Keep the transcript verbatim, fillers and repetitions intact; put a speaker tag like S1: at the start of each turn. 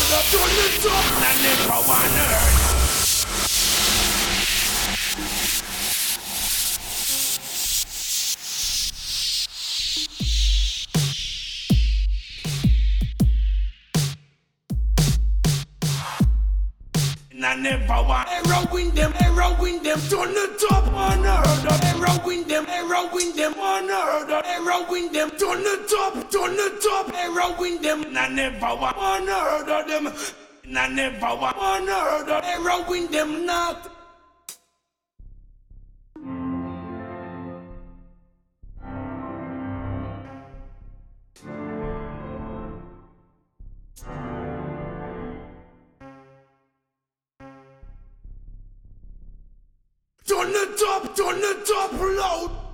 S1: turn it up. I never wanna hurt. I never want arrowing them, arrowing them, turn it up, unheard of. Arrowing them, arrowing them, unheard of. Arrowing them, turn it up, turn it up, arrowing them. I never want unheard of them. I never want unheard of. Arrowing them not. Turn it up, turn it up loud.